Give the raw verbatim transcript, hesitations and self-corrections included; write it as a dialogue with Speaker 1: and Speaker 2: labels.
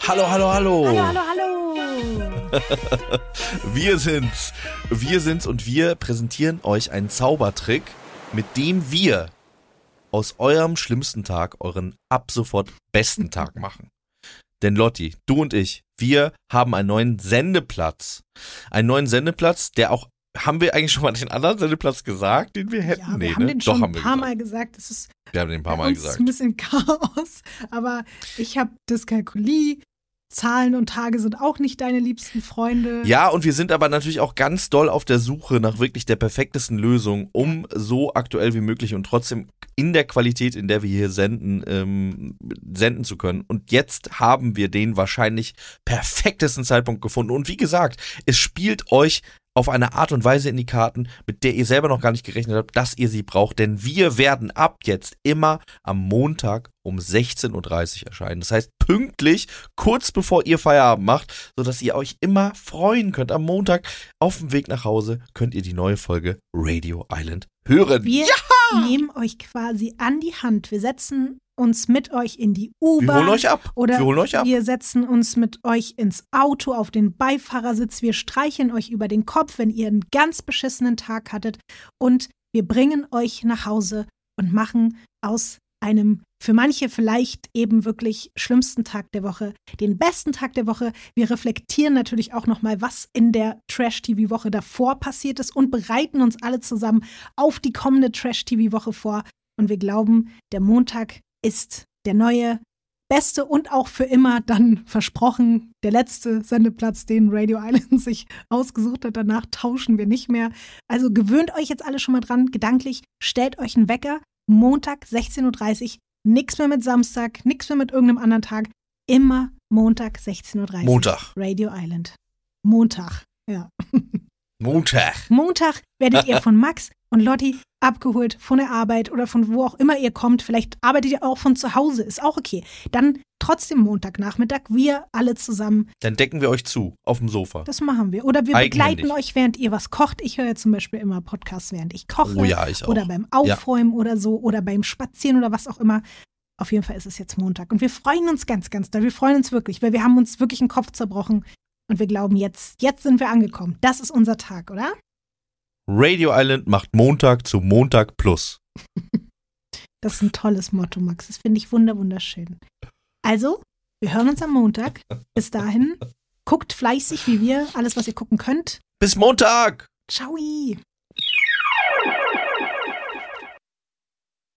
Speaker 1: Hallo, hallo, hallo.
Speaker 2: Hallo, hallo, hallo.
Speaker 1: Wir sind's. Wir sind's und wir präsentieren euch einen Zaubertrick, mit dem wir aus eurem schlimmsten Tag euren ab sofort besten Tag machen. Denn Lotti, du und ich, wir haben einen neuen Sendeplatz. Einen neuen Sendeplatz, der auch, haben wir eigentlich schon mal den anderen Sendeplatz gesagt, den wir hätten?
Speaker 2: Ja, wir
Speaker 1: nee,
Speaker 2: haben
Speaker 1: ne?
Speaker 2: den schon
Speaker 1: Doch,
Speaker 2: ein
Speaker 1: haben wir
Speaker 2: paar
Speaker 1: gesagt.
Speaker 2: Mal gesagt. Es ist
Speaker 1: Wir haben den ein paar
Speaker 2: bei
Speaker 1: Mal
Speaker 2: uns
Speaker 1: gesagt.
Speaker 2: ein bisschen Chaos, aber ich habe Dyskalkulie. Zahlen und Tage sind auch nicht deine liebsten Freunde.
Speaker 1: Ja, und wir sind aber natürlich auch ganz doll auf der Suche nach wirklich der perfektesten Lösung, um so aktuell wie möglich und trotzdem in der Qualität, in der wir hier senden, ähm, senden zu können. Und jetzt haben wir den wahrscheinlich perfektesten Zeitpunkt gefunden. Und wie gesagt, es spielt euch auf eine Art und Weise in die Karten, mit der ihr selber noch gar nicht gerechnet habt, dass ihr sie braucht. Denn wir werden ab jetzt immer am Montag um sechzehn Uhr dreißig erscheinen. Das heißt pünktlich, kurz bevor ihr Feierabend macht, sodass ihr euch immer freuen könnt. Am Montag auf dem Weg nach Hause könnt ihr die neue Folge Radio Island hören.
Speaker 2: Wir
Speaker 1: ja!
Speaker 2: nehmen euch quasi an die Hand. Wir setzen uns mit euch in die U-Bahn.
Speaker 1: Wir holen euch ab.
Speaker 2: Oder
Speaker 1: wir holen euch ab.
Speaker 2: wir setzen uns mit euch ins Auto auf den Beifahrersitz. Wir streicheln euch über den Kopf, wenn ihr einen ganz beschissenen Tag hattet. Und wir bringen euch nach Hause und machen aus einem für manche vielleicht eben wirklich schlimmsten Tag der Woche den besten Tag der Woche. Wir reflektieren natürlich auch nochmal, was in der Trash-T V-Woche davor passiert ist und bereiten uns alle zusammen auf die kommende Trash-T V-Woche vor. Und wir glauben, der Montag ist der neue, beste und auch für immer dann versprochen der letzte Sendeplatz, den Radio Island sich ausgesucht hat. Danach tauschen wir nicht mehr. Also gewöhnt euch jetzt alle schon mal dran, gedanklich, stellt euch einen Wecker, Montag sechzehn Uhr dreißig, nix mehr mit Samstag, nix mehr mit irgendeinem anderen Tag, immer Montag sechzehn Uhr dreißig.
Speaker 1: Montag.
Speaker 2: Radio Island. Montag, ja.
Speaker 1: Montag.
Speaker 2: Montag werdet ihr von Max und Lotti abgeholt von der Arbeit oder von wo auch immer ihr kommt. Vielleicht arbeitet ihr auch von zu Hause, ist auch okay. Dann trotzdem Montagnachmittag, wir alle zusammen.
Speaker 1: Dann decken wir euch zu auf dem Sofa.
Speaker 2: Das machen wir. Oder wir
Speaker 1: Eigenhändig.
Speaker 2: begleiten euch, während ihr was kocht. Ich höre ja zum Beispiel immer Podcasts, während ich koche.
Speaker 1: Oh ja, ich auch.
Speaker 2: Oder beim Aufräumen ja. oder so. Oder beim Spazieren oder was auch immer. Auf jeden Fall ist es jetzt Montag. Und wir freuen uns ganz, ganz doll. Wir freuen uns wirklich, weil wir haben uns wirklich den Kopf zerbrochen. Und wir glauben, jetzt, jetzt sind wir angekommen. Das ist unser Tag, oder?
Speaker 1: Radio Island macht Montag zu Montag plus.
Speaker 2: Das ist ein tolles Motto, Max. Das finde ich wunder, wunderschön. Also, wir hören uns am Montag. Bis dahin, guckt fleißig wie wir alles, was ihr gucken könnt.
Speaker 1: Bis Montag!
Speaker 2: Ciao!